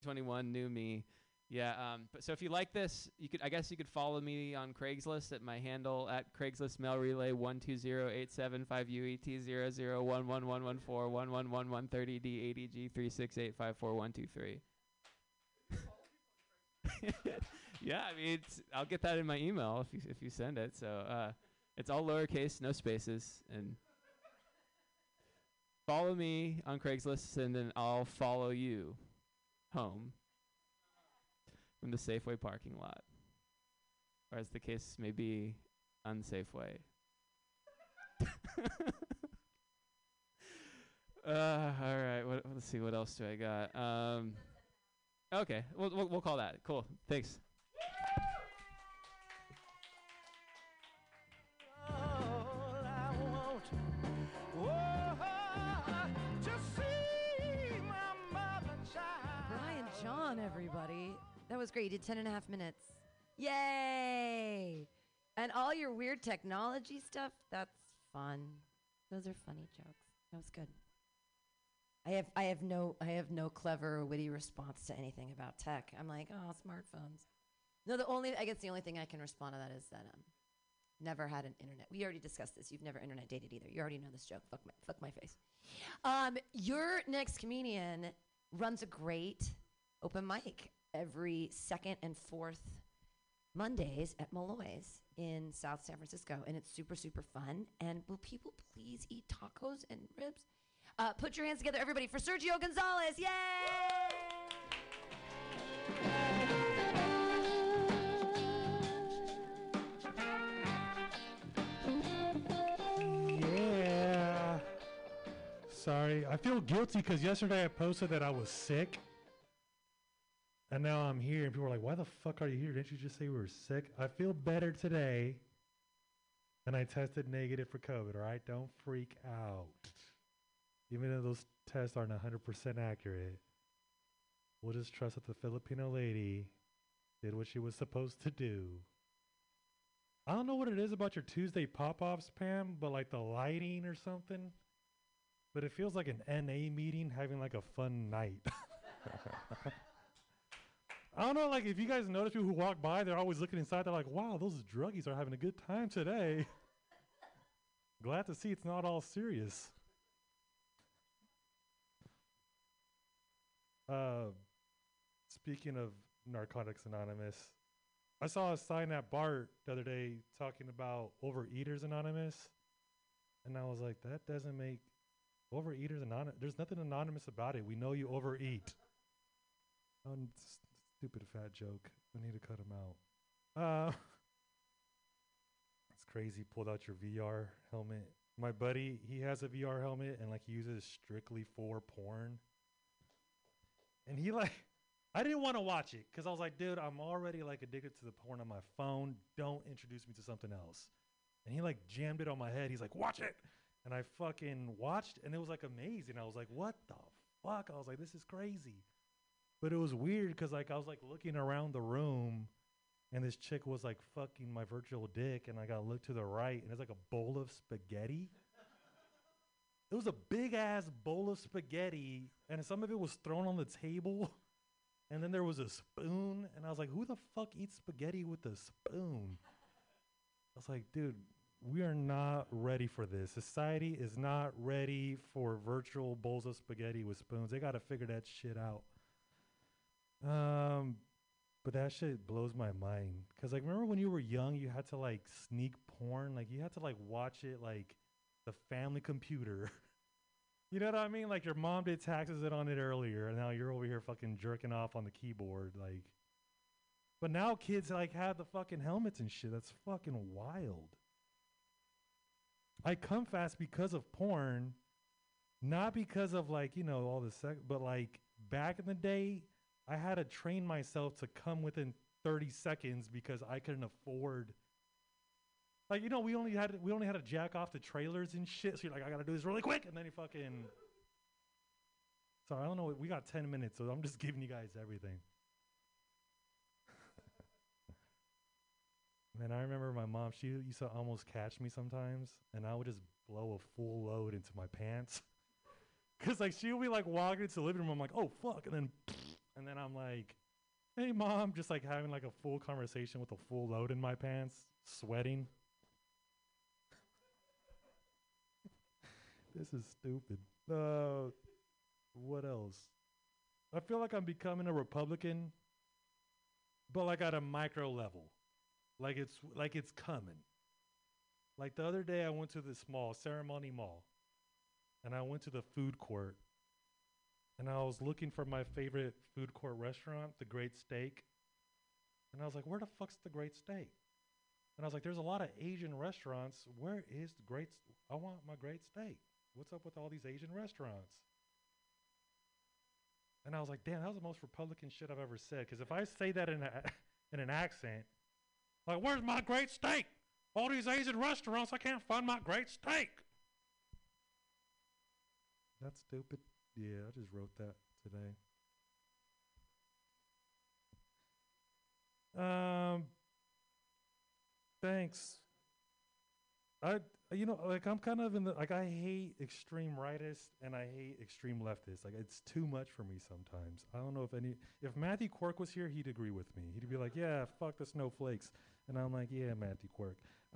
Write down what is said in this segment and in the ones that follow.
21 new me. Yeah. But so if you like this, I guess you could follow me on Craigslist at my handle at Craigslist Mail Relay 120-875-UET001111130D80G368541123. Yeah, I mean, I'll get that in my email if you send it. So it's all lowercase, no spaces, and follow me on Craigslist, and then I'll follow you home from the Safeway parking lot, or as the case may be, unsafeway. All right. Let's see. What else do I got? Okay. We'll call that. Cool. Thanks. Brian John, everybody. That was great. You did 10 and a half minutes. Yay! And all your weird technology stuff, that's fun. Those are funny jokes. That was good. I have no clever or witty response to anything about tech. I'm like, oh, smartphones. No, the only thing I can respond to that is that never had an internet. We already discussed this. You've never internet dated either. You already know this joke. Fuck my face. Your next comedian runs a great open mic every second and fourth Mondays at Malloy's in South San Francisco, and it's super, super fun. And will people please eat tacos and ribs? Put your hands together, everybody, for Sergio Gonzalez. Yay! Yeah. Sorry. I feel guilty because yesterday I posted that I was sick. And now I'm here, and people are like, why the fuck are you here? Didn't you just say we were sick? I feel better today. And I tested negative for COVID, all right? Don't freak out. Even though those tests aren't 100% accurate, we'll just trust that the Filipino lady did what she was supposed to do. I don't know what it is about your Tuesday pop-offs, Pam, but like the lighting or something. But it feels like an NA meeting having like a fun night. I don't know, like if you guys notice people who walk by, they're always looking inside. They're like, wow, those druggies are having a good time today. Glad to see it's not all serious. Speaking of Narcotics Anonymous, I saw a sign at BART the other day talking about Overeaters Anonymous. And I was like, that doesn't make Overeaters Anonymous. There's nothing anonymous about it. We know you overeat. Oh, stupid fat joke. We need to cut him out. It's crazy. Pulled out your VR helmet. My buddy, he has a VR helmet and like he uses strictly for porn. And he like, I didn't want to watch it because I was like, dude, I'm already like addicted to the porn on my phone. Don't introduce me to something else. And he like jammed it on my head. He's like, watch it. And I fucking watched and it was like amazing. I was like, what the fuck? I was like, this is crazy. But it was weird because like I was like looking around the room and this chick was like fucking my virtual dick and I got to look to the right and there's like a bowl of spaghetti. It was a big ass bowl of spaghetti and some of it was thrown on the table and then there was a spoon and I was like, who the fuck eats spaghetti with a spoon? I was like, dude, we are not ready for this. Society is not ready for virtual bowls of spaghetti with spoons. They got to figure that shit out. But that shit blows my mind. Cause like, remember when you were young, you had to like sneak porn? Like you had to like watch it like the family computer. You know what I mean? Like your mom did taxes it on it earlier and now you're over here fucking jerking off on the keyboard. Like, but now kids like have the fucking helmets and shit. That's fucking wild. I come fast because of porn, not because of like, you know, all the sex, but like back in the day, I had to train myself to come within 30 seconds because I couldn't afford. Like, you know, we only had to jack off the trailers and shit. So you're like, I gotta do this really quick, and then you fucking. Sorry, I don't know. We got 10 minutes, so I'm just giving you guys everything. Man, I remember my mom. She used to almost catch me sometimes, and I would just blow a full load into my pants. Cause like she would be like walking into the living room. I'm like, oh fuck, and And then I'm like, hey, mom, just like having like a full conversation with a full load in my pants, sweating. This is stupid. What else? I feel like I'm becoming a Republican, but like at a micro level. Like it's coming. Like the other day I went to this mall, Ceremony Mall, and I went to the food court and I was looking for my favorite food court restaurant, the Great Steak. And I was like, where the fuck's the Great Steak? And I was like, there's a lot of Asian restaurants. Where is the I want my Great Steak. What's up with all these Asian restaurants? And I was like, damn, that was the most Republican shit I've ever said. Because if I say that in an accent, like, where's my Great Steak? All these Asian restaurants, I can't find my Great Steak. That's stupid. Yeah, I just wrote that today. Thanks. I'm kind of in the, like, I hate extreme rightists and I hate extreme leftists. Like, it's too much for me sometimes. I don't know if Matthew Quirk was here, he'd agree with me. He'd be like, yeah, fuck the snowflakes. And I'm like, yeah, Matthew Quirk.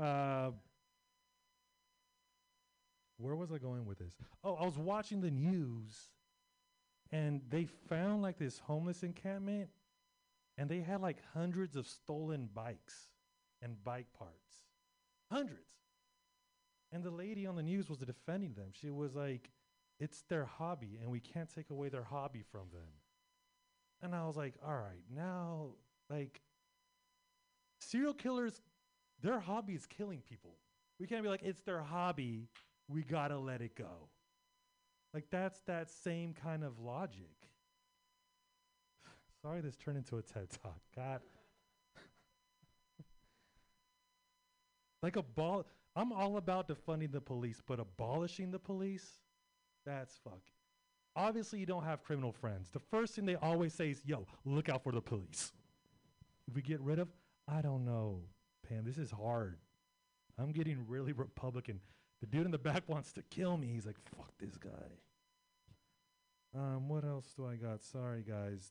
Where was I going with this? Oh, I was watching the news and they found like this homeless encampment and they had like hundreds of stolen bikes and bike parts. Hundreds. And the lady on the news was defending them. She was like, it's their hobby and we can't take away their hobby from them. And I was like, all right, now, like, serial killers, their hobby is killing people. We can't be like, it's their hobby, we gotta let it go. Like, that's that same kind of logic. Sorry this turned into a TED Talk. God. Like I'm all about defunding the police, but abolishing the police, that's fucking. Obviously, you don't have criminal friends. The first thing they always say is, yo, look out for the police. If we get rid of, I don't know, Pam, this is hard. I'm getting really Republican. The dude in the back wants to kill me. He's like, fuck this guy. What else do I got? Sorry, guys.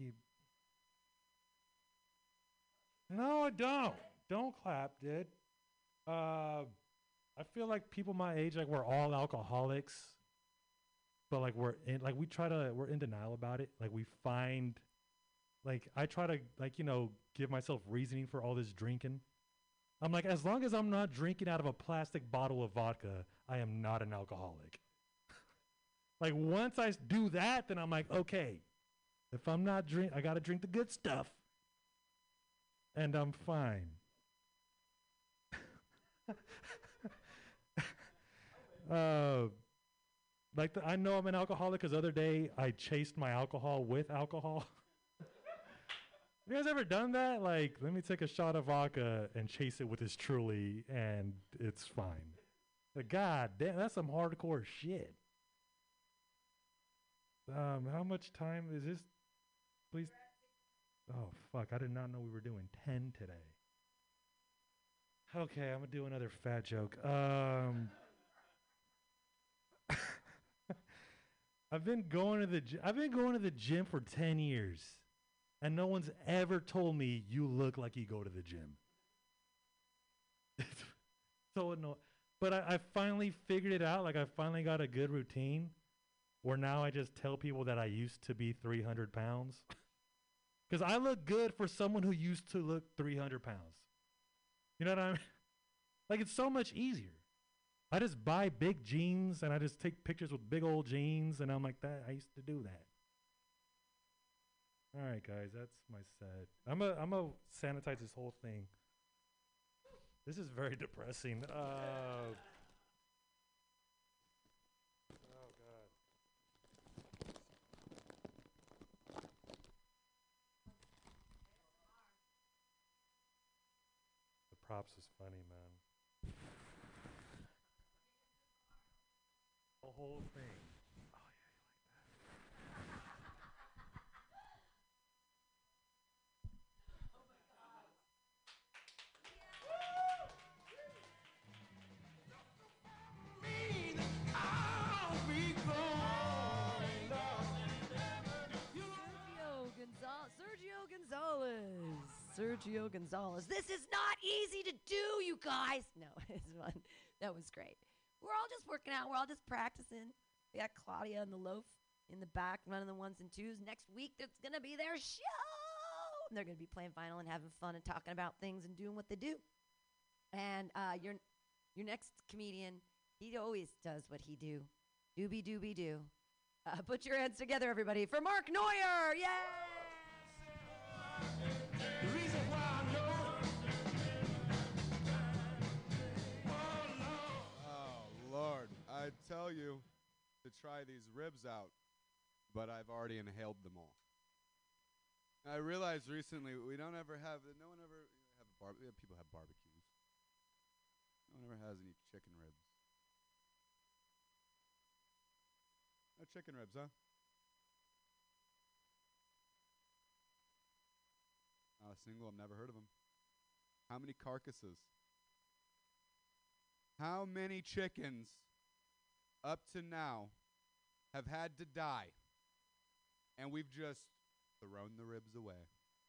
No, I don't. Don't clap, dude. I feel like people my age, like we're all alcoholics, but like we're in denial about it. Like we find, like I try to give myself reasoning for all this drinking. I'm like, as long as I'm not drinking out of a plastic bottle of vodka, I am not an alcoholic. Like once I do that, then I'm like, okay, if I'm not I gotta drink the good stuff, and I'm fine. I know I'm an alcoholic because the other day I chased my alcohol with alcohol. You guys ever done that? Like, let me take a shot of vodka and chase it with this Truly, and it's fine. But God damn, that's some hardcore shit. How much time is this? Please. Oh, fuck. I did not know we were doing 10 today. Okay, I'm going to do another fat joke. I've been going to the gym for 10 years, and no one's ever told me you look like you go to the gym. So annoying. But I finally figured it out. Like, I finally got a good routine where now I just tell people that I used to be 300 pounds. Because I look good for someone who used to look 300 pounds. You know what I mean? Like, it's so much easier. I just buy big jeans and I just take pictures with big old jeans, and I'm like, that I used to do that. All right, guys, that's my set. I'm a sanitize this whole thing. This is very depressing. Oh God. The props is funny, man. The whole thing. Oh yeah, you like that. Good Sergio Gonzalez. Sergio Gonzalez. This is not easy to do, you guys. No, it's fun. That was great. We're all just working out. We're all just practicing. We got Claudia and the loaf in the back running the ones and twos. Next week, it's going to be their show. And they're going to be playing vinyl and having fun and talking about things and doing what they do. And your next comedian, he always does what he do. Doobie doobie doo. Put your hands together, everybody, for Mark Neuer. Yay! Oh, Lord. I tell you to try these ribs out, but I've already inhaled them all. I realized recently no one ever have people have barbecues. No one ever has any chicken ribs. No chicken ribs, huh? Not a single. I've never heard of them. How many carcasses? How many chickens up to now have had to die, and we've just thrown the ribs away?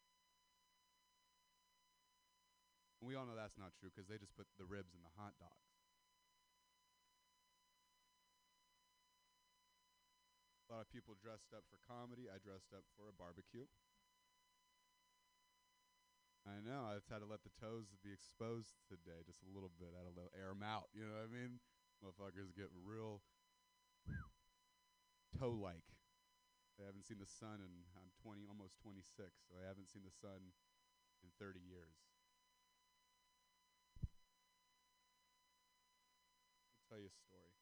And we all know that's not true because they just put the ribs in the hot dogs. A lot of people dressed up for comedy. I dressed up for a barbecue. I know. I just had to let the toes be exposed today just a little bit. I had to air them out. You know what I mean? Motherfuckers get real toe-like. They haven't seen the sun in, I'm 20, almost 26, so I haven't seen the sun in 30 years. I'll tell you a story.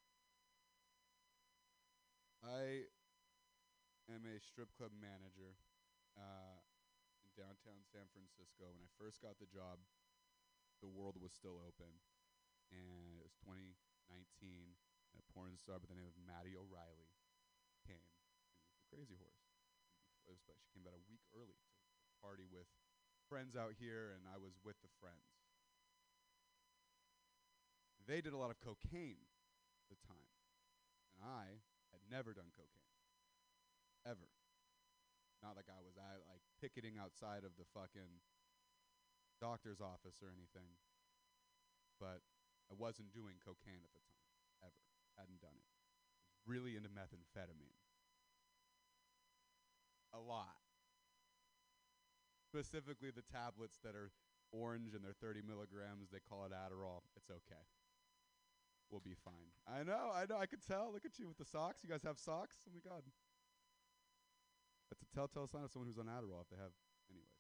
I am a strip club manager in downtown San Francisco. When I first got the job, the world was still open, and it was 2019. And a porn star by the name of Maddie O'Reilly came to the Crazy Horse. She came about a week early to party with friends out here, and I was with the friends. They did a lot of cocaine at the time, and I had never done cocaine, ever. Not like I was like picketing outside of the fucking doctor's office or anything, but I wasn't doing cocaine at the time, ever. Hadn't done it. I was really into methamphetamine. A lot. Specifically the tablets that are orange and they're 30 milligrams. They call it Adderall. It's okay. We'll be fine. I know, I could tell. Look at you with the socks. You guys have socks? Oh my God. That's a telltale sign of someone who's on Adderall if they have, anyways.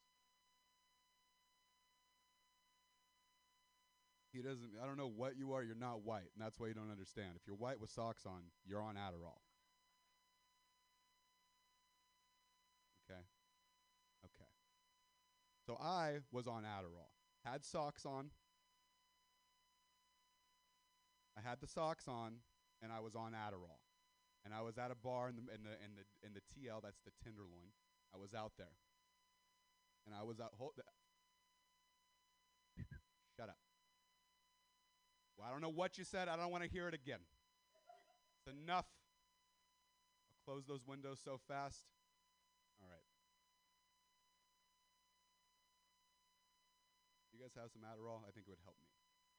He doesn't, I don't know what you are, you're not white, and that's why you don't understand. If you're white with socks on, you're on Adderall. Okay? Okay. So I was on Adderall. Had socks on. I had the socks on, and I was on Adderall. And I was at a bar in the TL, that's the Tenderloin. I was out there. And I was out, shut up. Well, I don't know what you said. I don't want to hear it again. It's enough. I'll close those windows so fast. All right. You guys have some Adderall? I think it would help me.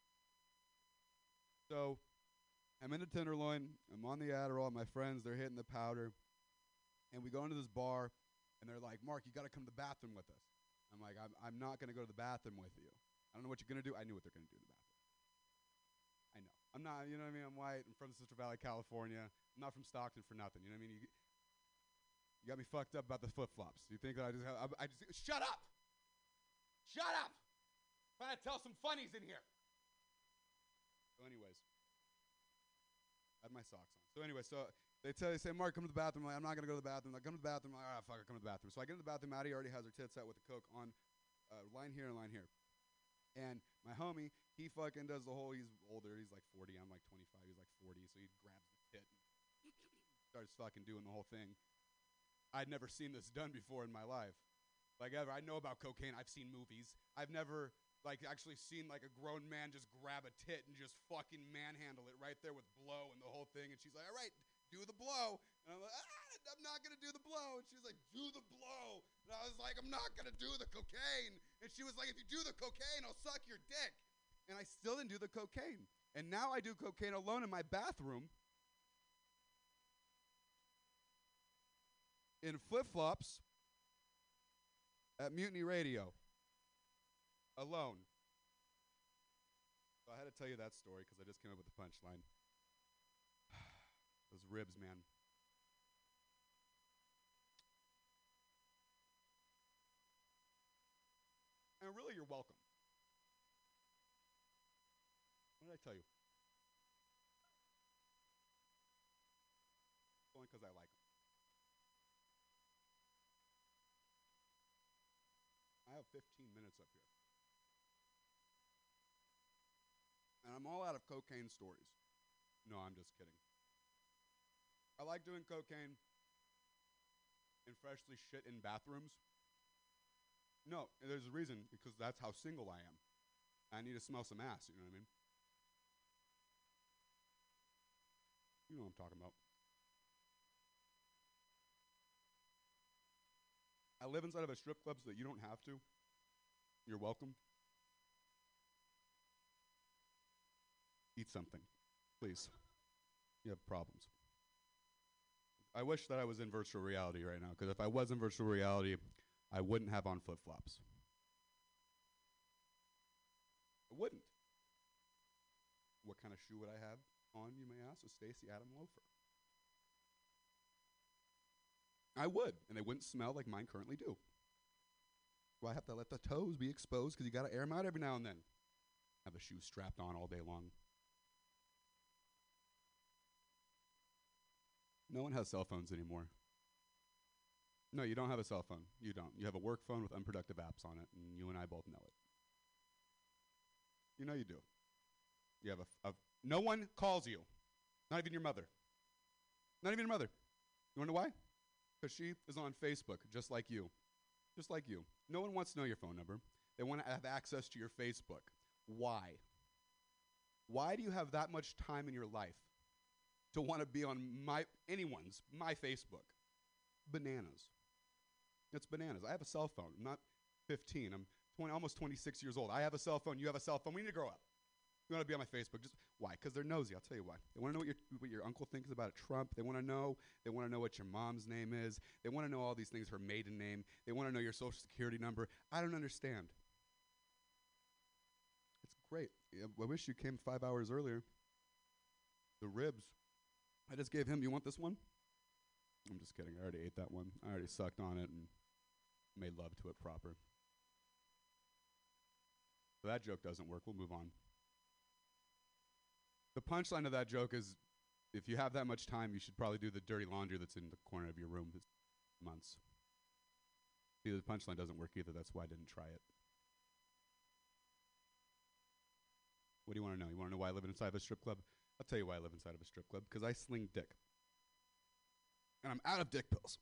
So I'm in the Tenderloin. I'm on the Adderall. My friends, they're hitting the powder. And we go into this bar, and they're like, Mark, you got to come to the bathroom with us. I'm like, I'm not going to go to the bathroom with you. I don't know what you're going to do. I knew what they're going to do in the bathroom. I know. I'm not, you know what I mean? I'm white. I'm from Central Valley, California. I'm not from Stockton for nothing. You know what I mean? You got me fucked up about the flip-flops. You think that I just shut up! Shut up! I'm trying to tell some funnies in here. So anyways, I had my socks on. So anyway, so they say, Mark, come to the bathroom. I'm like, I'm not going to go to the bathroom. I come to the bathroom. I'm like, fuck it, come to the bathroom. So I get in the bathroom. Maddie already has her tits out with the coke on line here and line here. And my homie, he fucking does the whole, he's older. He's like 40. I'm like 25. He's like 40. So he grabs the tit and starts fucking doing the whole thing. I'd never seen this done before in my life. Like ever. I know about cocaine. I've seen movies. I've never like actually seen like a grown man just grab a tit and just fucking manhandle it right there with blow and the whole thing. And she's like, all right, do the blow. And I'm like, I'm not going to do the blow. And she was like, do the blow. And I was like, I'm not going to do the cocaine. And she was like, if you do the cocaine, I'll suck your dick. And I still didn't do the cocaine. And now I do cocaine alone in my bathroom in flip-flops at Mutiny Radio. Alone. So I had to tell you that story because I just came up with the punchline. Those ribs, man. And really, you're welcome. What did I tell you? Only because I like them. I have 15 minutes up here. And I'm all out of cocaine stories. No, I'm just kidding. I like doing cocaine in freshly shit in bathrooms. No, there's a reason, because that's how single I am. I need to smell some ass, you know what I mean? You know what I'm talking about. I live inside of a strip club so that you don't have to. You're welcome. Eat something, please. You have problems. I wish that I was in virtual reality right now, because if I was in virtual reality, I wouldn't have on flip-flops. I wouldn't. What kind of shoe would I have on, you may ask? A Stacy Adam loafer. I would, and they wouldn't smell like mine currently do. Do I have to let the toes be exposed because you got to air them out every now and then? Have a shoe strapped on all day long. No one has cell phones anymore. No, you don't have a cell phone. You don't. You have a work phone with unproductive apps on it, and you and I both know it. You know you do. You have no one calls you. Not even your mother. Not even your mother. You want to know why? Because she is on Facebook, just like you. Just like you. No one wants to know your phone number. They want to have access to your Facebook. Why? Why do you have that much time in your life to want to be on my Facebook? Bananas. It's bananas. I have a cell phone. I'm not 15. I'm 20, almost 26 years old. I have a cell phone. You have a cell phone. We need to grow up. You want to be on my Facebook. Just why? Because they're nosy. I'll tell you why. They want to know what your uncle thinks about Trump. They want to know. They want to know what your mom's name is. They want to know all these things, her maiden name. They want to know your social security number. I don't understand. It's great. I wish you came 5 hours earlier. The ribs. I just gave him, you want this one? I'm just kidding. I already ate that one. I already sucked on it and made love to it proper. So that joke doesn't work. We'll move on. The punchline of that joke is, if you have that much time, you should probably do the dirty laundry that's in the corner of your room for months. See, the punchline doesn't work either. That's why I didn't try it. What do you want to know? You want to know why I live inside of a strip club? I'll tell you why I live inside of a strip club. Because I sling dick. And I'm out of dick pills.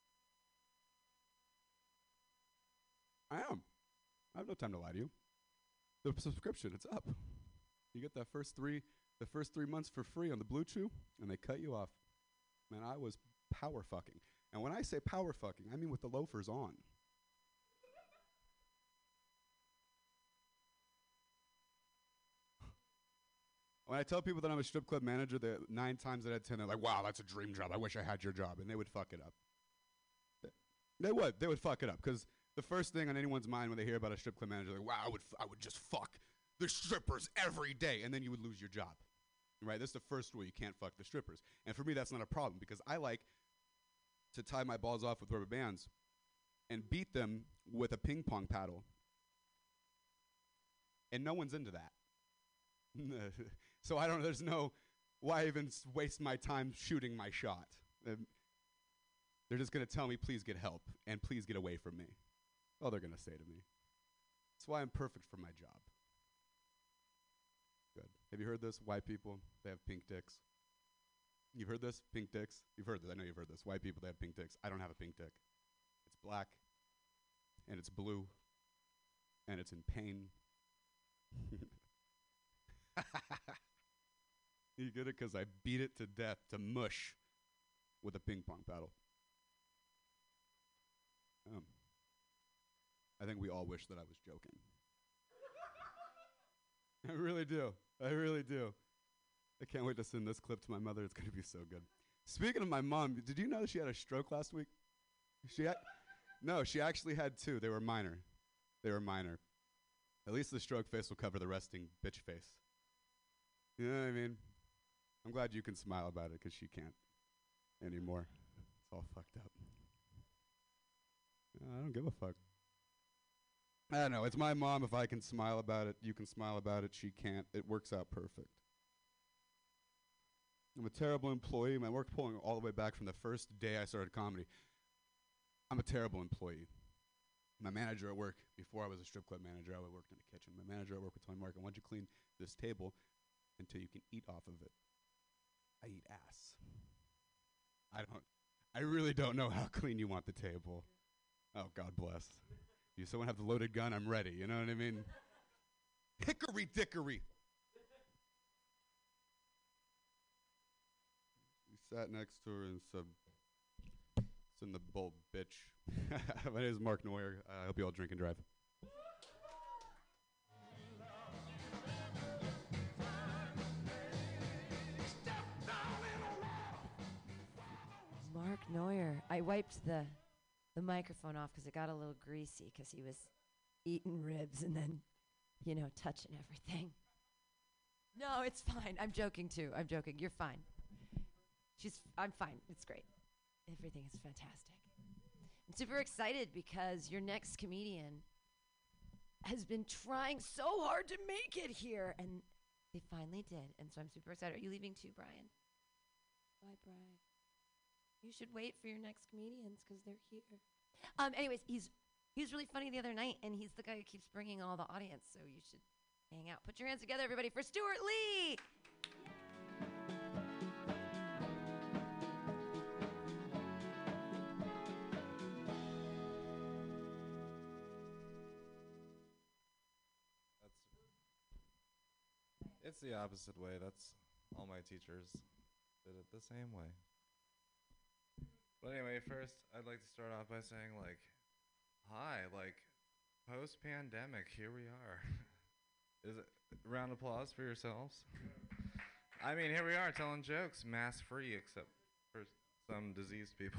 I am. I have no time to lie to you. The subscription, it's up. You get the first 3 months for free on the Blue Chew, and they cut you off. Man, I was power fucking. And when I say power fucking, I mean with the loafers on. When I tell people that I'm a strip club manager, 9 times out of 10, they're like, wow, that's a dream job. I wish I had your job. And they would fuck it up. They would fuck it up. Because the first thing on anyone's mind when they hear about a strip club manager, like, wow, I would just fuck the strippers every day. And then you would lose your job. Right? That's the first rule. You can't fuck the strippers. And for me, that's not a problem. Because I like to tie my balls off with rubber bands and beat them with a ping pong paddle. And no one's into that. So there's no, why even waste my time shooting my shot? They're just going to tell me, please get help, and please get away from me. All they're going to say to me. That's why I'm perfect for my job. Good. Have you heard this? White people, they have pink dicks. You've heard this? Pink dicks? You've heard this. I know you've heard this. White people, they have pink dicks. I don't have a pink dick. It's black, and it's blue, and it's in pain. You get it? Because I beat it to death to mush with a ping pong paddle. I think we all wish that I was joking. I really do. I really do. I can't wait to send this clip to my mother. It's going to be so good. Speaking of my mom, did you know she had a stroke last week? No, she actually had two. They were minor. At least the stroke face will cover the resting bitch face. You know what I mean? I'm glad you can smile about it because she can't anymore. It's all fucked up. I don't give a fuck. I don't know. It's my mom. If I can smile about it, you can smile about it. She can't. It works out perfect. I'm a terrible employee. My work pulling all the way back from the first day I started comedy. I'm a terrible employee. My manager at work, before I was a strip club manager, I worked in the kitchen. My manager at work would tell me, Mark, I want you to clean this table until you can eat off of it. I eat ass. I really don't know how clean you want the table. Oh, God bless. You someone have the loaded gun, I'm ready. You know what I mean? Hickory dickory. We sat next to her and said, "Send the bold bitch." My name is Mark Neuer. I hope you all drink and drive. Mark Neuer. I wiped the microphone off because it got a little greasy because he was eating ribs and then, touching everything. No, it's fine. I'm joking too. I'm joking. You're fine. I'm fine. It's great. Everything is fantastic. I'm super excited because your next comedian has been trying so hard to make it here, and they finally did. And so I'm super excited. Are you leaving too, Brian? Bye, Brian. You should wait for your next comedians because they're here. Anyways, he was really funny the other night, and he's the guy who keeps bringing all the audience, so you should hang out. Put your hands together, everybody, for Stuart Lee! It's the opposite way. That's all my teachers did it the same way. But anyway, first, I'd like to start off by saying, hi, post-pandemic, here we are. Is it round of applause for yourselves? I mean, here we are telling jokes, mask-free, except for some diseased people.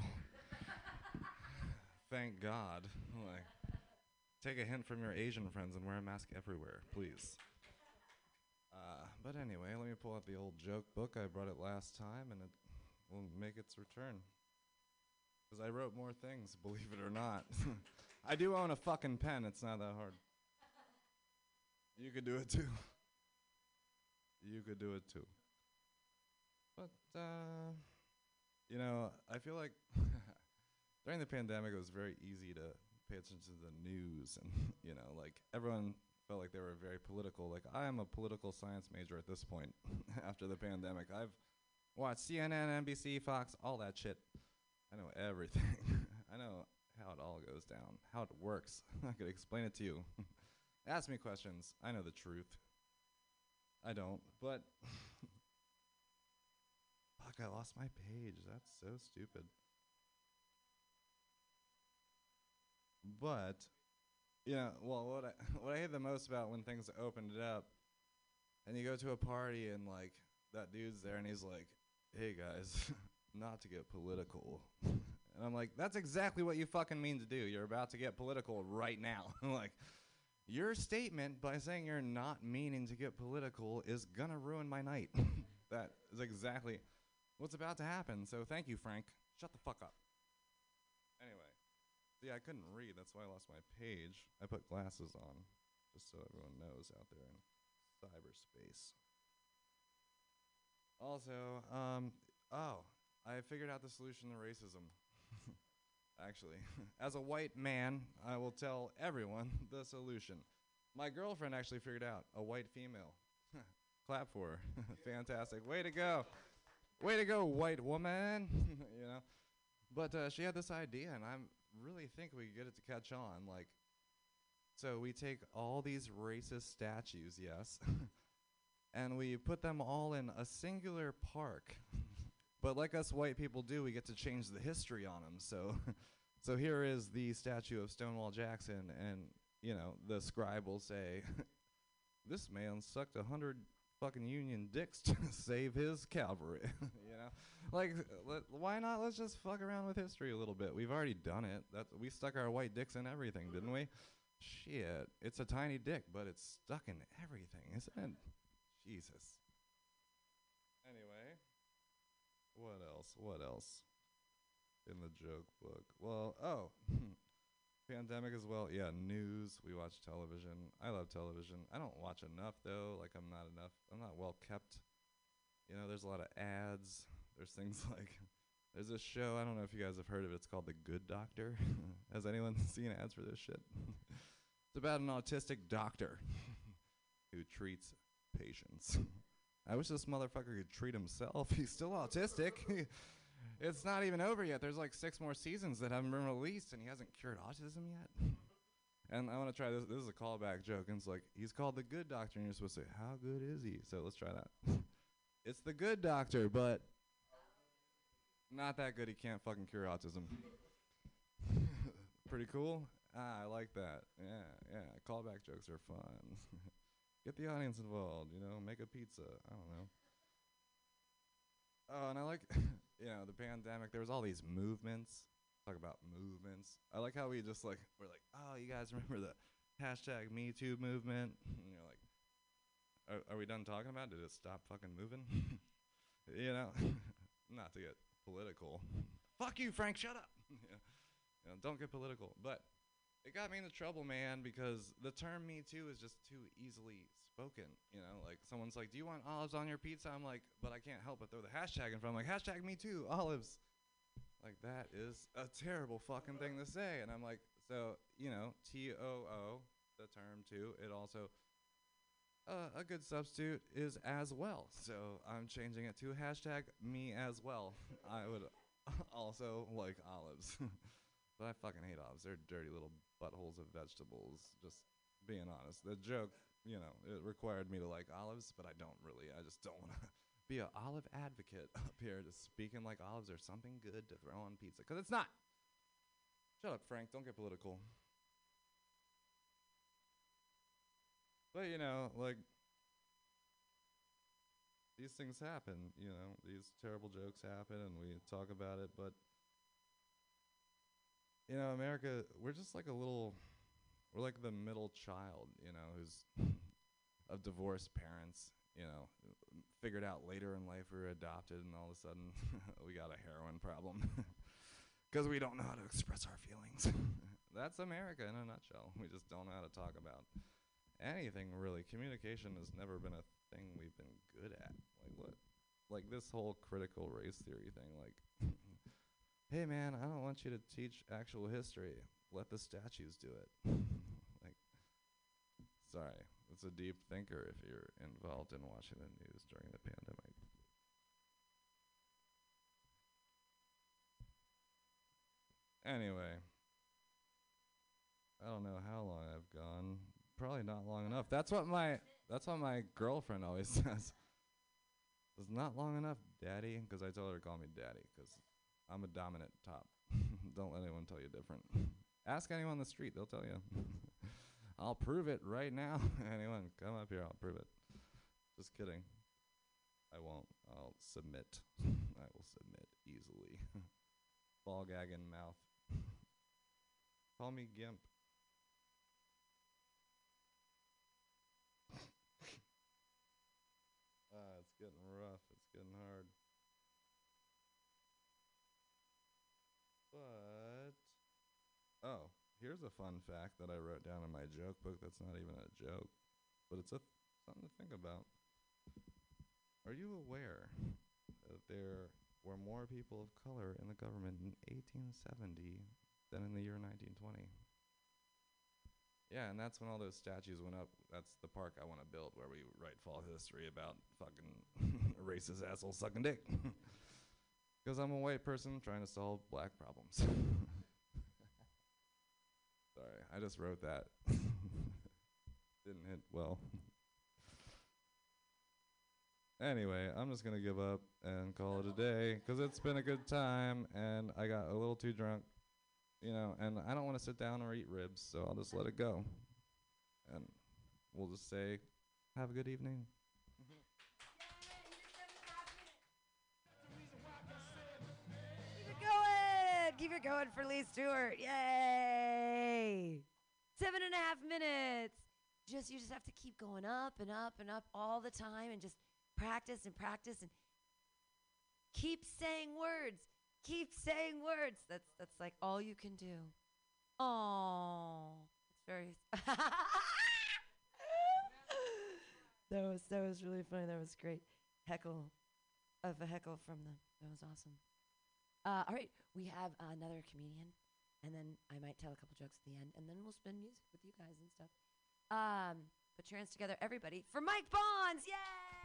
Thank God. Take a hint from your Asian friends and wear a mask everywhere, please. But anyway, let me pull out the old joke book. I brought it last time, and it will make its return. Because I wrote more things, believe it or not. I do own a fucking pen. It's not that hard. You could do it too. You could do it too. But, I feel like during the pandemic, it was very easy to pay attention to the news. And, everyone felt like they were very political. I am a political science major at this point after the pandemic. I've watched CNN, NBC, Fox, all that shit. I know everything. I know how it all goes down, how it works. I could explain it to you. Ask me questions. I know the truth. I don't, but fuck, I lost my page. That's so stupid. But what I hate the most about when things opened it up, and you go to a party and that dude's there and he's like, "Hey guys, not to get political." And I'm like, that's exactly what you fucking mean to do. You're about to get political right now. Your statement by saying you're not meaning to get political is gonna ruin my night. That is exactly what's about to happen. So thank you, Frank. Shut the fuck up. Anyway. See, I couldn't read. That's why I lost my page. I put glasses on, just so everyone knows out there in cyberspace. Also, I figured out the solution to racism. Actually, as a white man, I will tell everyone the solution. My girlfriend actually figured out a white female. Clap for her. Fantastic. Way to go. Way to go, white woman. But she had this idea, and I'm really think we get it to catch on. So we take all these racist statues, yes, and we put them all in a singular park. But like us white people do, we get to change the history on them. So So here is the statue of Stonewall Jackson, and you know the scribe will say, "This man sucked 100 fucking Union dicks to save his cavalry." You know, like why not? Let's just fuck around with history a little bit. We've already done it. We stuck our white dicks in everything, didn't we? Shit, it's a tiny dick, but it's stuck in everything, isn't it? Jesus. Anyway, what else? What else in the joke book? Well, pandemic as well. Yeah, news. We watch television. I love television. I don't watch enough though. Like I'm not well kept. You know, there's a lot of ads. There's things like there's this show, I don't know if you guys have heard of it. It's called The Good Doctor. Has anyone seen ads for this shit? It's about an autistic doctor who treats patients. I wish this motherfucker could treat himself. He's still autistic. It's not even over yet. There's like 6 more seasons that haven't been released, and he hasn't cured autism yet. And I want to try this. This is a callback joke. And it's like, he's called the Good Doctor, and you're supposed to say, how good is he? So let's try that. It's the Good Doctor, but not that good. He can't fucking cure autism. Pretty cool? I like that. Yeah. Callback jokes are fun. Get the audience involved, you know, make a pizza. I don't know. Oh, and I like, you know, the pandemic, there was all these movements. Talk about movements. I like how we're like, oh, you guys remember the hashtag Me Too movement? And you're like, are we done talking about it? Did it stop fucking moving? You know, not to get political. Fuck you, Frank, shut up. You know, don't get political. But it got me into trouble, man, because the term Me Too is just too easily spoken. You know, like someone's like, do you want olives on your pizza? I'm like, but I can't help but throw the hashtag in front. I'm like, hashtag Me Too, olives. Like, that is a terrible fucking thing to say. And I'm like, so, you know, TOO, the term too, it also, a good substitute is as well. So I'm changing it to hashtag me as well. I would also like olives. But I fucking hate olives. They're dirty little buttholes of vegetables. Just being honest. The joke, you know, it required me to like olives, but I don't really. I just don't want to be an olive advocate up here, just speaking like olives are something good to throw on pizza. Because it's not. Shut up, Frank. Don't get political. But, you know, like, these things happen, you know. These terrible jokes happen, and we talk about it, but you know, America, we're just like we're like the middle child, you know, who's of divorced parents, you know, figured out later in life we were adopted, and all of a sudden we got a heroin problem because we don't know how to express our feelings. That's America in a nutshell. We just don't know how to talk about anything, really. Communication has never been a thing we've been good at. Like, what? Like this whole critical race theory thing, like, hey man, I don't want you to teach actual history. Let the statues do it. Like, sorry, it's a deep thinker if you're involved in watching the news during the pandemic. Anyway, I don't know how long I've gone. Probably not long enough. That's what my girlfriend always says. It's not long enough, daddy, because I told her to call me daddy, because I'm a dominant top. Don't let anyone tell you different. Ask anyone on the street, they'll tell you. I'll prove it right now. Anyone, come up here, I'll prove it. Just kidding. I won't. I'll submit. I will submit easily. Ball gag in mouth. Call me Gimp. It's getting rough. It's getting hard. But, oh, here's a fun fact that I wrote down in my joke book that's not even a joke, but it's something to think about. Are you aware that there were more people of color in the government in 1870 than in the year 1920? Yeah, and that's when all those statues went up. That's the park I want to build, where we write fall history about fucking racist asshole sucking dick. Because I'm a white person trying to solve black problems. Sorry, I just wrote that. Didn't hit well. Anyway, I'm just going to give up and call it a day, because it's been a good time, and I got a little too drunk. you know, and I don't want to sit down or eat ribs, so I'll just let it go. And we'll just say, have a good evening. Keep it going. Keep it going for Lee Stewart. Yay. 7.5 minutes. You just have to keep going up and up and up all the time and just practice and practice and keep saying words. Keep saying words. That's like all you can do. Oh, it's very. That was really funny. That was great. Heckle of a heckle from them. That was awesome. All right, we have another comedian, and then I might tell a couple jokes at the end, and then we'll spin music with you guys and stuff. Put your hands together, everybody, for Mike Bonds! Yay!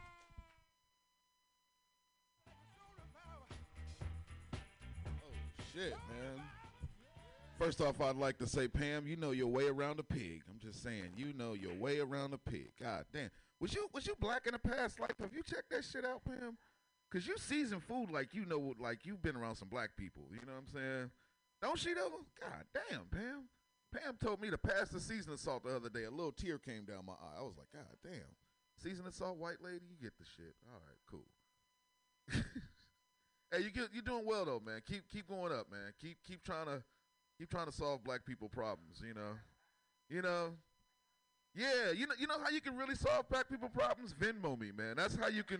Shit, man. First off, I'd like to say, Pam, you know your way around a pig. I'm just saying, you know your way around a pig. God damn. Was you black in a past life? Have you checked that shit out, Pam? Cause you season food like you know, like you've been around some black people. You know what I'm saying? Don't she though? God damn, Pam. Pam told me to pass the seasoning salt the other day. A little tear came down my eye. I was like, God damn. Seasoning salt, white lady, you get the shit. All right, cool. Hey, you're doing well though, man. Keep going up, man. Keep trying to solve black people problems. You know. Yeah, you know how you can really solve black people problems? Venmo me, man. That's how you can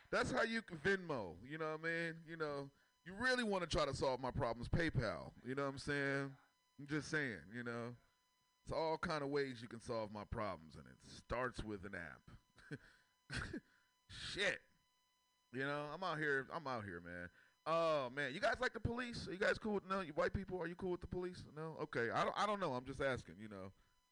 Venmo. You know what I mean? You know, you really want to try to solve my problems? PayPal. You know what I'm saying? I'm just saying. You know, it's all kind of ways you can solve my problems, and it starts with an app. Shit. You know, I'm out here, man. Oh man, you guys like the police? Are you guys cool with you white people? Are you cool with the police? No, okay. I don't know. I'm just asking. You know,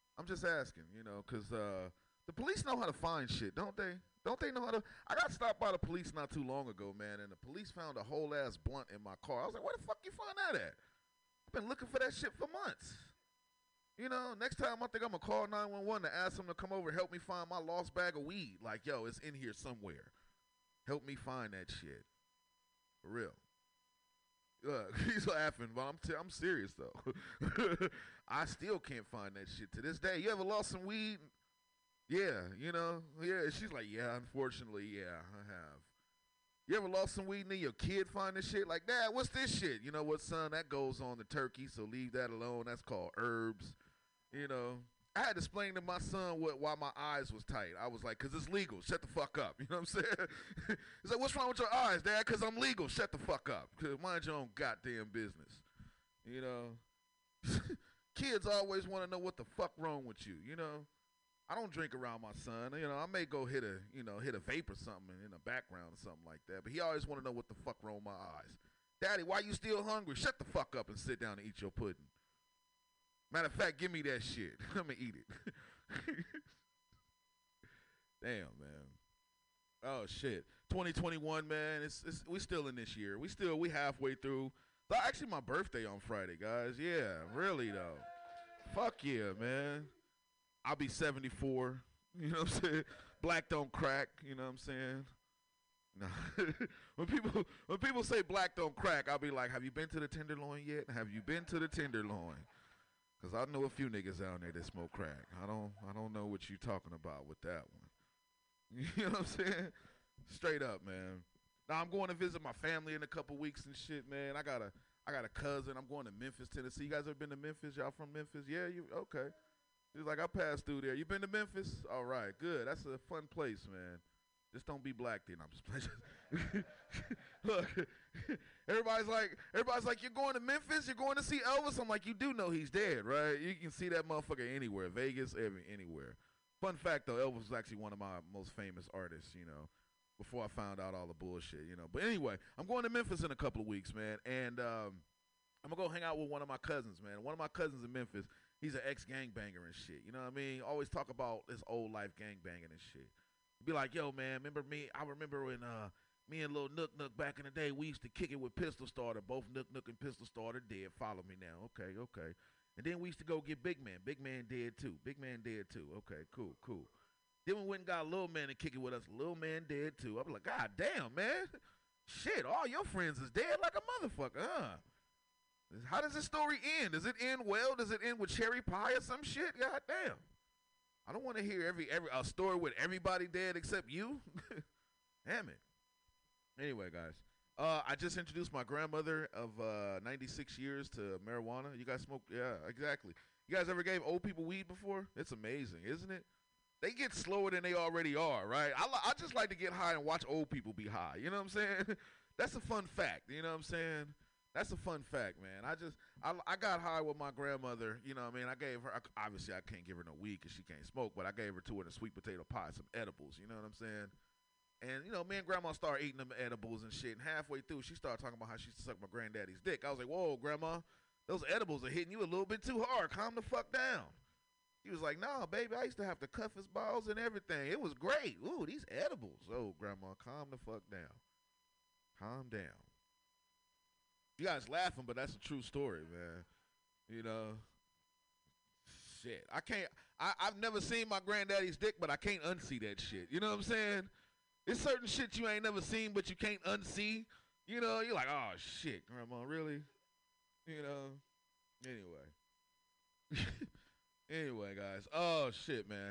because the police know how to find shit, don't they? Don't they know how to? I got stopped by the police not too long ago, man, and the police found a whole ass blunt in my car. I was like, where the fuck you find that at? I've been looking for that shit for months. You know, next time I think I'm gonna call 911 to ask them to come over and help me find my lost bag of weed. Like, yo, it's in here somewhere. Help me find that shit. For real. Look, he's laughing, but I'm serious though. I still can't find that shit to this day. You ever lost some weed? Yeah, you know, yeah. She's like, yeah, unfortunately, yeah, I have. You ever lost some weed and then your kid find this shit? Like, Dad, what's this shit? You know what, son? That goes on the turkey, so leave that alone. That's called herbs. You know, I had to explain to my son why my eyes was tight. I was like, 'cause it's legal. Shut the fuck up. You know what I'm saying? He's like, what's wrong with your eyes, Dad? 'Cause I'm legal. Shut the fuck up. 'Cause mind your own goddamn business. You know? Kids always want to know what the fuck wrong with you, you know? I don't drink around my son. You know, I may go hit a vape or something in the background or something like that. But he always want to know what the fuck wrong with my eyes. Daddy, why you still hungry? Shut the fuck up and sit down and eat your pudding. Matter of fact, give me that shit. I'm going to eat it. Damn, man. Oh, shit. 2021, man. We still in this year. We halfway through. So actually, my birthday on Friday, guys. Yeah, really, though. Fuck yeah, man. I'll be 74. You know what I'm saying? Black don't crack. You know what I'm saying? No. when people say black don't crack, I'll be like, have you been to the Tenderloin yet? Have you been to the Tenderloin? Because I know a few niggas out there that smoke crack. I don't know what you talking about with that one. You know what I'm saying? Straight up, man. Now I'm going to visit my family in a couple weeks and shit, man. I got a cousin. I'm going to Memphis, Tennessee. You guys ever been to Memphis? Y'all from Memphis? Yeah, you okay. He's like, I passed through there. You been to Memphis? All right, good. That's a fun place, man. Just don't be black then. I'm just playing. Look, everybody's like, you're going to Memphis? You're going to see Elvis? I'm like, you do know he's dead, right? You can see that motherfucker anywhere. Vegas, anywhere. Fun fact, though, Elvis was actually one of my most famous artists, you know, before I found out all the bullshit, you know. But anyway, I'm going to Memphis in a couple of weeks, man. And I'm going to go hang out with one of my cousins, man. One of my cousins in Memphis, he's an ex-gangbanger and shit. You know what I mean? Always talk about his old life gangbanging and shit. Be like, yo, man, remember me? I remember when me and Lil Nook Nook back in the day, we used to kick it with Pistol Starter. Both Nook Nook and Pistol Starter dead. Follow me now. Okay. And then we used to go get Big Man. Big Man dead too. Okay, cool. Then we went and got Lil Man to kick it with us. Lil Man dead too. I was like, God damn, man. Shit, all your friends is dead like a motherfucker, huh? How does this story end? Does it end well? Does it end with cherry pie or some shit? God damn. I don't want to hear every a story with everybody dead except you. Damn it. Anyway, guys. I just introduced my grandmother of 96 years to marijuana. You guys smoke? Yeah, exactly. You guys ever gave old people weed before? It's amazing, isn't it? They get slower than they already are, right? I just like to get high and watch old people be high. You know what I'm saying? That's a fun fact. You know what I'm saying? That's a fun fact, man. I got high with my grandmother. You know what I mean? I gave her, obviously I can't give her no weed because she can't smoke, but I gave her two in a sweet potato pie, some edibles. You know what I'm saying? And, you know, me and Grandma started eating them edibles and shit. And halfway through, she started talking about how she used to suck my granddaddy's dick. I was like, whoa, Grandma, those edibles are hitting you a little bit too hard. Calm the fuck down. He was like, nah, baby, I used to have to cuff his balls and everything. It was great. Ooh, these edibles. Oh, Grandma, calm the fuck down. Calm down. You guys laughing, but that's a true story, man. You know, shit. I've never seen my granddaddy's dick, but I can't unsee that shit. You know what I'm saying? There's certain shit you ain't never seen, but you can't unsee. You know, you're like, oh, shit, Grandma, really? You know, anyway. Anyway, guys. Oh, shit, man.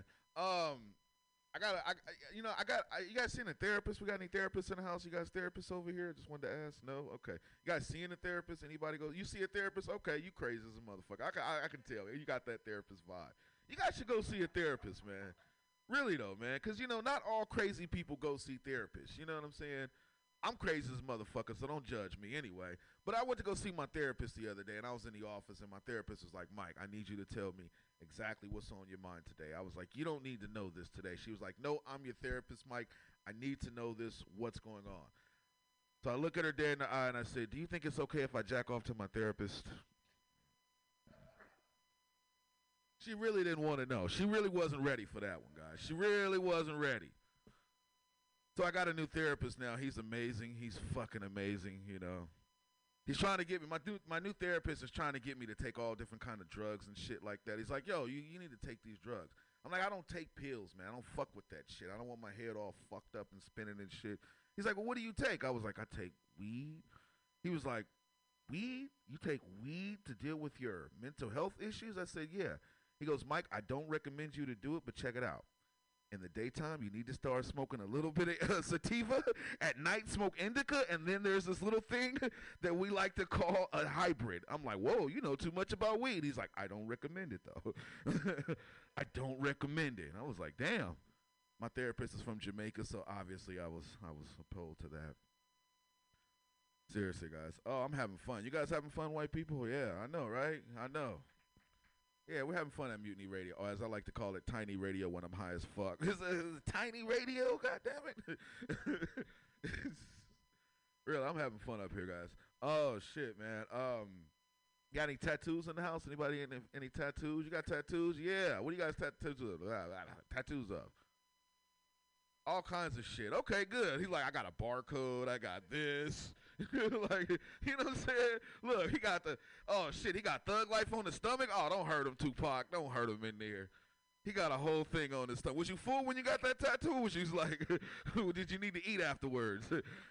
You guys seen a therapist? We got any therapists in the house? You guys therapists over here? Just wanted to ask. No? Okay. You guys seeing a therapist? Anybody go, you see a therapist? Okay, you crazy as a motherfucker. I can tell. You got that therapist vibe. You guys should go see a therapist, man. Really, though, man. Because, you know, not all crazy people go see therapists. You know what I'm saying? I'm crazy as a motherfucker, so don't judge me anyway. But I went to go see my therapist the other day, and I was in the office, and my therapist was like, Mike, I need you to tell me exactly what's on your mind today. I was like, you don't need to know this today. She was like, no, I'm your therapist, Mike. I need to know this, what's going on. So I look at her dead in the eye, and I said, do you think it's okay if I jack off to my therapist? She really didn't want to know. She really wasn't ready for that one, guys. She really wasn't ready. So I got a new therapist now. He's amazing. He's fucking amazing, you know. He's trying to get me, my new therapist is trying to get me to take all different kind of drugs and shit like that. He's like, yo, you need to take these drugs. I'm like, I don't take pills, man. I don't fuck with that shit. I don't want my head all fucked up and spinning and shit. He's like, well, what do you take? I was like, I take weed. He was like, weed? You take weed to deal with your mental health issues? I said, yeah. He goes, Mike, I don't recommend you to do it, but check it out. In the daytime, you need to start smoking a little bit of sativa. At night, smoke indica. And then there's this little thing that we like to call a hybrid. I'm like, whoa, you know too much about weed. He's like, I don't recommend it, though. I don't recommend it. And I was like, damn. My therapist is from Jamaica, so obviously I was opposed to that. Seriously, guys. Oh, I'm having fun. You guys having fun, white people? Yeah, I know, right? I know. Yeah, we're having fun at Mutiny Radio, or as I like to call it, Tiny Radio when I'm high as fuck. It's a Tiny Radio, goddammit. Really, I'm having fun up here, guys. Oh, shit, man. Got any tattoos in the house? Anybody any tattoos? You got tattoos? Yeah. What do you guys tattoos of? Tattoos of? All kinds of shit. Okay, good. He's like, I got a barcode. I got this. Like, you know what I'm saying? Look, he got he got Thug Life on the stomach. Oh, don't hurt him, Tupac. Don't hurt him in there. He got a whole thing on his stomach. Was you full when you got that tattoo? Was you like, did you need to eat afterwards?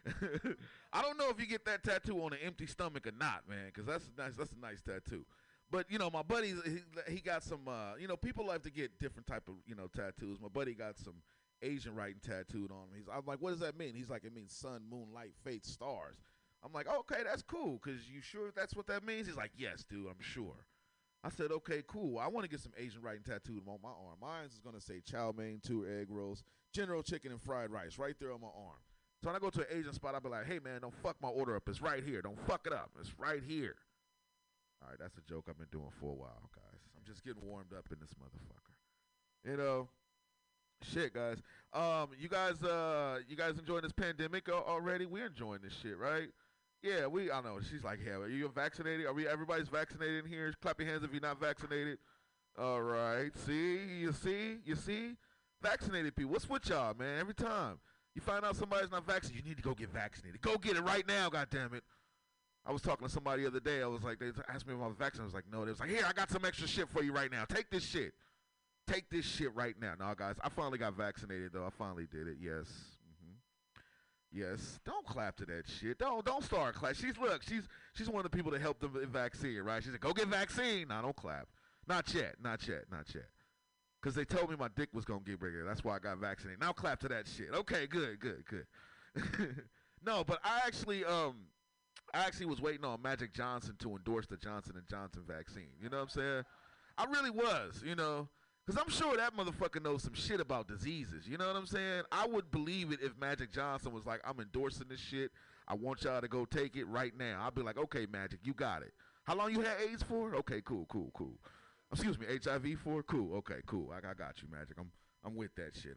I don't know if you get that tattoo on an empty stomach or not, man, because that's a nice tattoo. But, you know, my buddy, he got some, you know, people like to get different type of, you know, tattoos. My buddy got some Asian writing tattooed on him. I'm like, what does that mean? He's like, it means sun, moon, light, fate, stars. I'm like, okay, that's cool, because you sure that's what that means? He's like, yes, dude, I'm sure. I said, okay, cool. I want to get some Asian writing tattooed on my arm. Mine is going to say chow mein, 2 egg rolls, General Chicken, and fried rice right there on my arm. So when I go to an Asian spot, I'll be like, hey, man, don't fuck my order up. It's right here. Don't fuck it up. It's right here. All right, that's a joke I've been doing for a while, guys. I'm just getting warmed up in this motherfucker. You know, shit, guys. You guys enjoying this pandemic already? We're enjoying this shit, right? Yeah, I know. She's like, yeah, are you vaccinated? Everybody's vaccinated in here? Clap your hands if you're not vaccinated. All right. See? You see? Vaccinated people. What's with y'all, man? Every time you find out somebody's not vaccinated, you need to go get vaccinated. Go get it right now, goddammit. I was talking to somebody the other day. I was like, they asked me if I was vaccinated. I was like, no. They was like, here, I got some extra shit for you right now. Take this shit. Take this shit right now. No, guys, I finally got vaccinated, though. I finally did it, yes. Yes. Don't clap to that shit. Don't start clap. She's one of the people that helped the vaccine, right? She said, "Go get vaccine." Nah, don't clap. Not yet. Not yet. Not yet. Because they told me my dick was gonna get bigger. That's why I got vaccinated. Now clap to that shit. Okay, good. No, but I actually was waiting on Magic Johnson to endorse the Johnson & Johnson vaccine. You know what I'm saying? I really was, because I'm sure that motherfucker knows some shit about diseases. You know what I'm saying? I would believe it if Magic Johnson was like, I'm endorsing this shit. I want y'all to go take it right now. I'd be like, okay, Magic, you got it. How long you had AIDS for? Okay, cool. Excuse me, HIV for? Cool, okay, cool. I got you, Magic. I'm with that shit.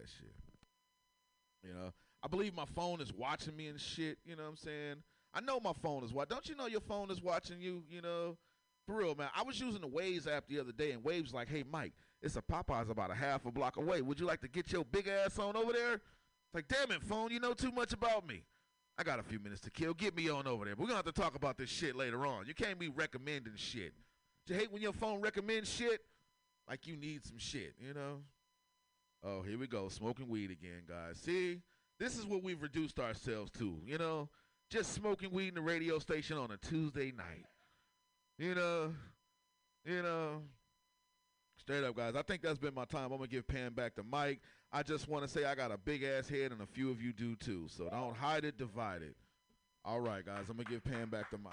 I believe my phone is watching me and shit. You know what I'm saying? I know my phone is watching. Don't you know your phone is watching you? For real, man. I was using the Waze app the other day, and Wave's like, hey, Mike, it's a Popeyes about a half a block away. Would you like to get your big ass on over there? It's like, damn it, phone, you know too much about me. I got a few minutes to kill. Get me on over there. We're going to have to talk about this shit later on. You can't be recommending shit. You hate when your phone recommends shit? Like you need some shit, Oh, here we go. Smoking weed again, guys. See? This is what we've reduced ourselves to, Just smoking weed in the radio station on a Tuesday night. Straight up, guys. I think that's been my time. I'm going to give Pam back to Mike. I just want to say I got a big-ass head, and a few of you do, too. So don't hide it, divide it. All right, guys. I'm going to give Pam back to Mike.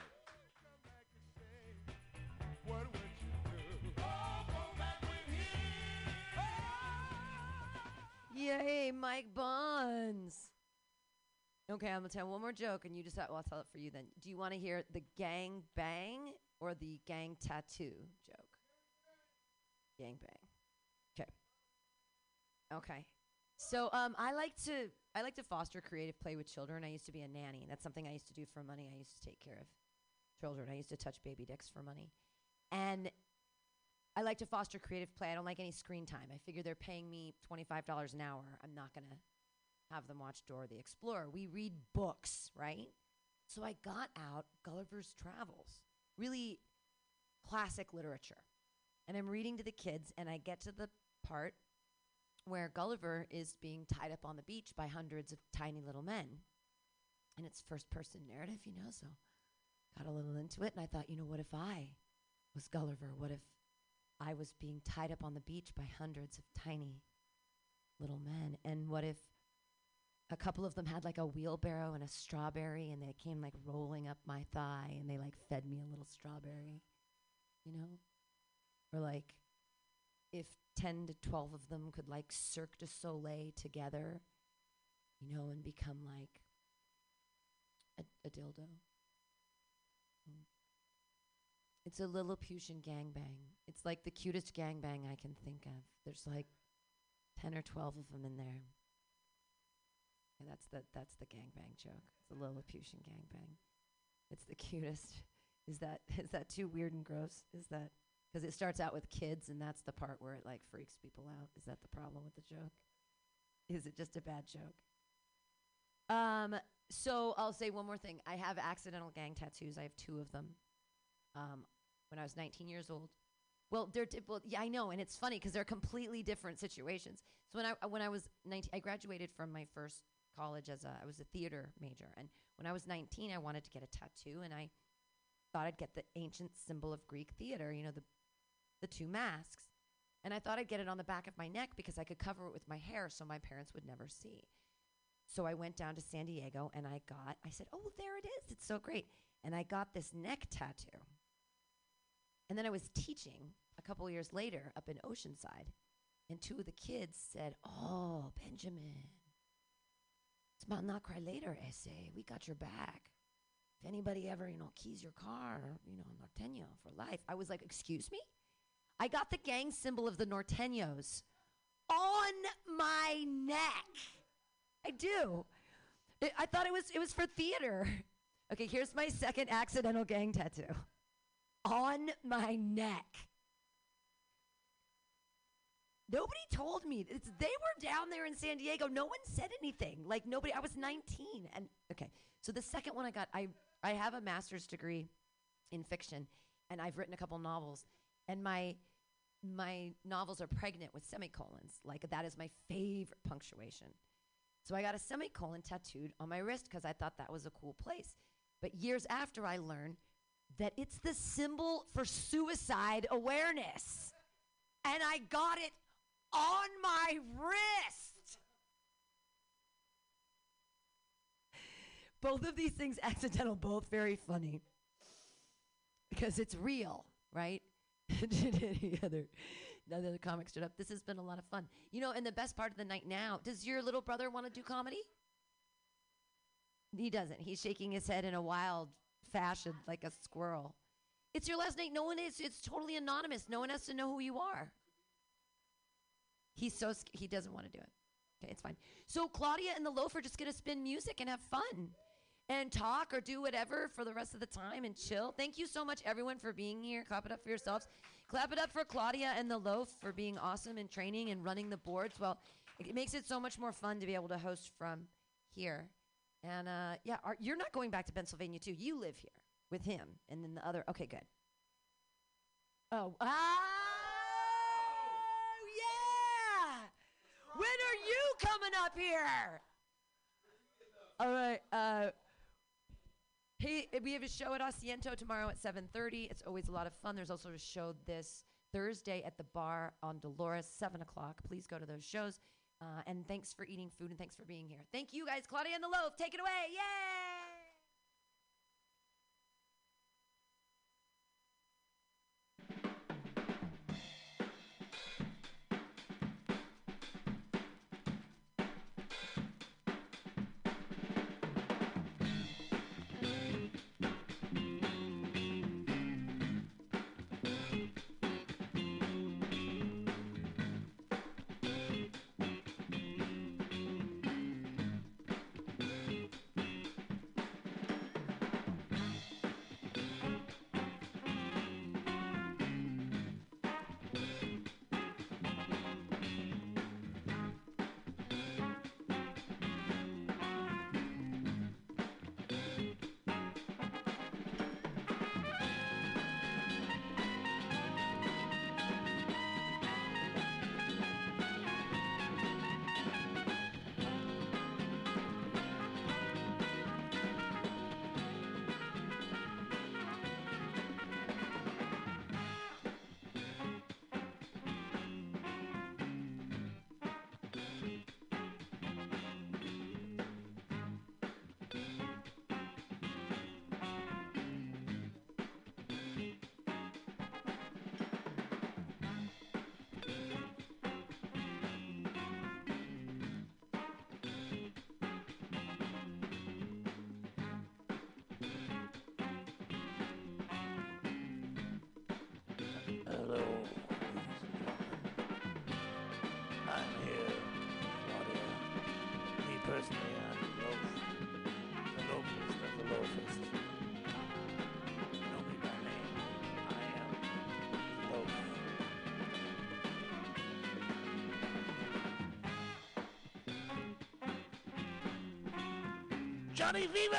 Yay, Mike Bonds. Okay, I'm going to tell one more joke, and you decide. Well, I'll tell it for you then. Do you want to hear the gang bang or the gang tattoo joke? Gang bang. Okay. So I like to foster creative play with children. I used to be a nanny. That's something I used to do for money. I used to take care of children. I used to touch baby dicks for money. And I like to foster creative play. I don't like any screen time. I figure they're paying me $25 an hour. I'm not going to have them watch Dora the Explorer. We read books, right? So I got out Gulliver's Travels, really classic literature. And I'm reading to the kids, and I get to the part where Gulliver is being tied up on the beach by hundreds of tiny little men. And it's first-person narrative, so got a little into it, and I thought, what if I was Gulliver? What if I was being tied up on the beach by hundreds of tiny little men? And what if a couple of them had like a wheelbarrow and a strawberry, and they came like rolling up my thigh, and they like fed me a little strawberry, Or like if 10 to 12 of them could like Cirque du Soleil together, and become like a dildo. It's a Lilliputian gangbang. It's like the cutest gangbang I can think of. There's like 10 or 12 of them in there. And that's the gangbang joke. It's a Lilliputian gangbang. It's the cutest. Is that too weird and gross? Is that because it starts out with kids, and that's the part where it like freaks people out? Is that the problem with the joke? Is it just a bad joke? So I'll say one more thing. I have accidental gang tattoos. I have 2 of them. When I was 19 years old. Well, yeah, I know, and it's funny because they're completely different situations. So when I was 19, I graduated from my first college I was a theater major, and when I was 19, I wanted to get a tattoo, and I thought I'd get the ancient symbol of Greek theater, the 2 masks, and I thought I'd get it on the back of my neck because I could cover it with my hair so my parents would never see. So I went down to San Diego, and I said, oh, there it is. It's so great. And I got this neck tattoo. And then I was teaching a couple years later up in Oceanside, and 2 of the kids said, oh, Benjamin, it's about Not Cry Later essay. We got your back. If anybody ever, keys your car, Norteño for life. I was like, excuse me? I got the gang symbol of the Norteños on my neck. I do. I thought it was for theater. Okay, here's my second accidental gang tattoo. On my neck. Nobody told me. They were down there in San Diego. No one said anything. Like nobody. I was 19. And okay, so the second one I got, I have a master's degree in fiction, and I've written a couple novels, and my novels are pregnant with semicolons. Like that is my favorite punctuation. So I got a semicolon tattooed on my wrist because I thought that was a cool place. But years after, I learned that it's the symbol for suicide awareness. And I got it on my wrist. Both of these things accidental, both very funny. Because it's real, right? Any other comic stood up. This has been a lot of fun. You know, and the best part of the night now, does your little brother want to do comedy? He doesn't. He's shaking his head in a wild fashion like a squirrel. It's your last night. No one is. It's totally anonymous. No one has to know who you are. He's so he doesn't want to do it. Okay, it's fine. So Claudia and the Loaf are just going to spin music and have fun and talk or do whatever for the rest of the time and chill. Thank you so much, everyone, for being here. Clap it up for yourselves. Clap it up for Claudia and the Loaf for being awesome and training and running the boards. Well, it makes it so much more fun to be able to host from here. And yeah, you're not going back to Pennsylvania too. You live here with him, and then the other. Okay, good. Oh, yeah! When are you coming up here? All right. Hey, we have a show at Asiento tomorrow at 7:30. It's always a lot of fun. There's also a show this Thursday at the bar on Dolores, 7 o'clock. Please go to those shows. And thanks for eating food and thanks for being here. Thank you guys. Claudia and the Loaf, take it away. Yay! Hello, I'm here, Claudia. Me personally, I'm the Loafist of the Loafist. Know me by name. I am Loaf. Johnny Fever!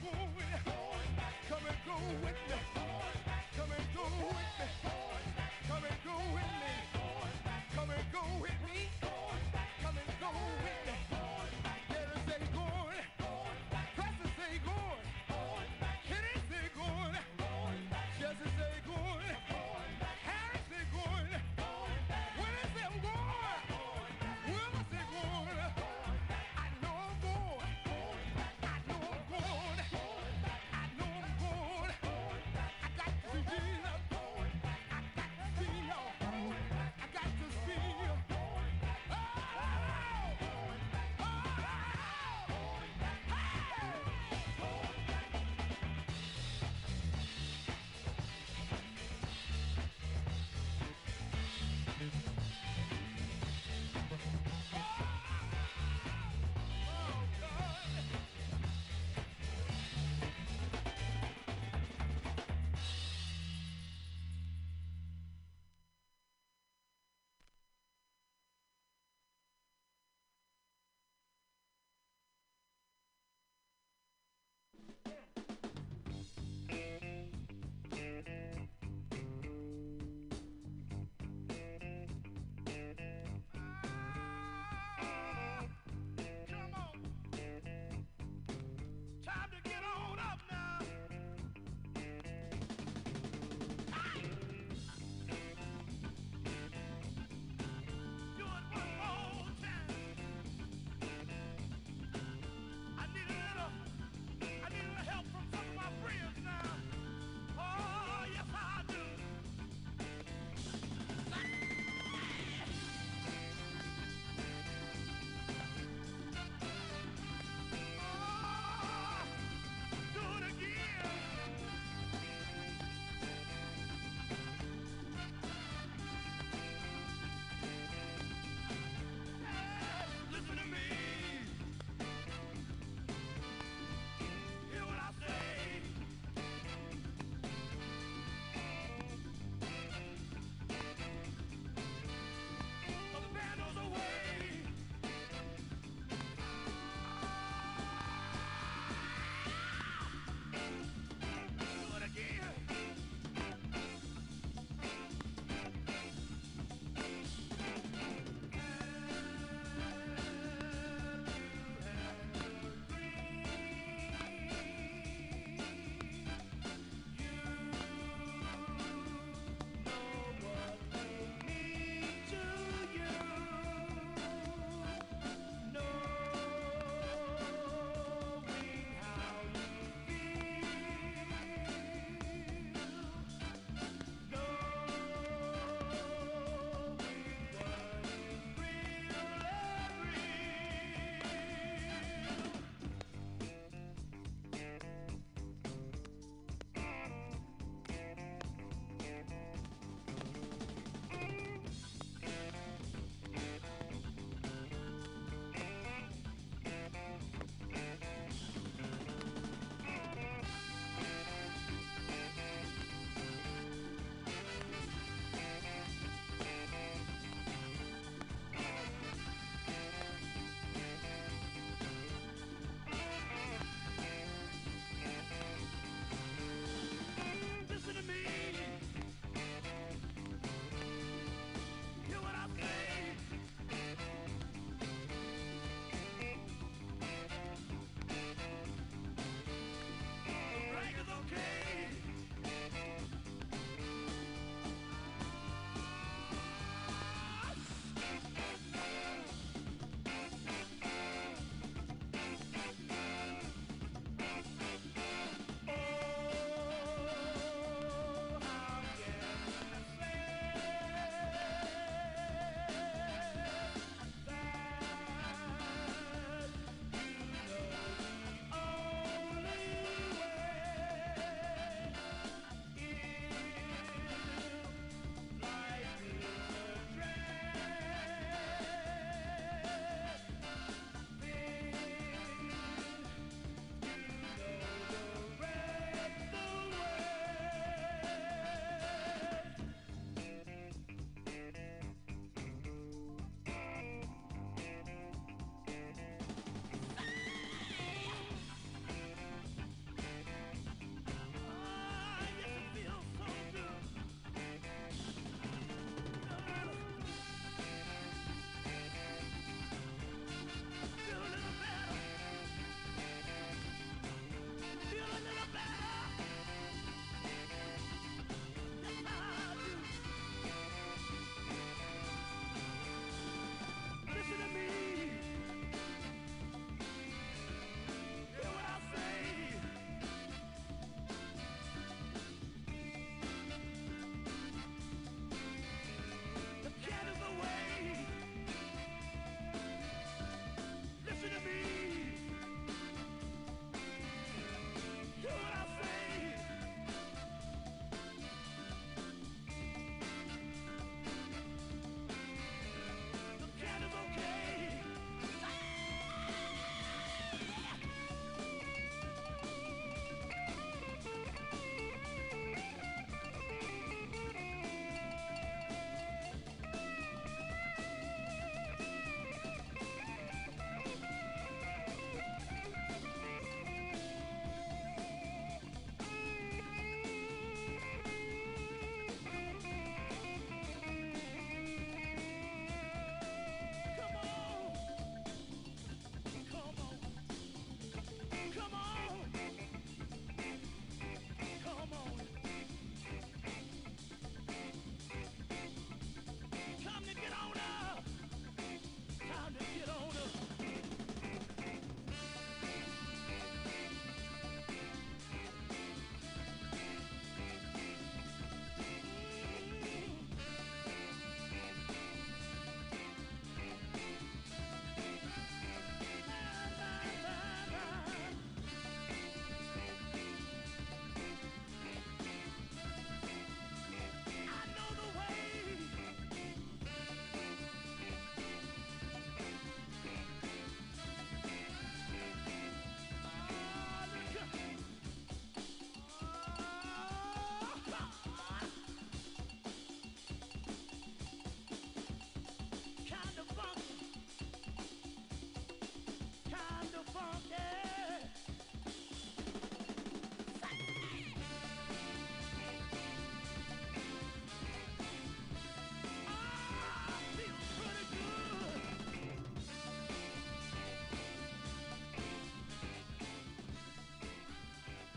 Come and go with me. Come and go with me. Come and go with me.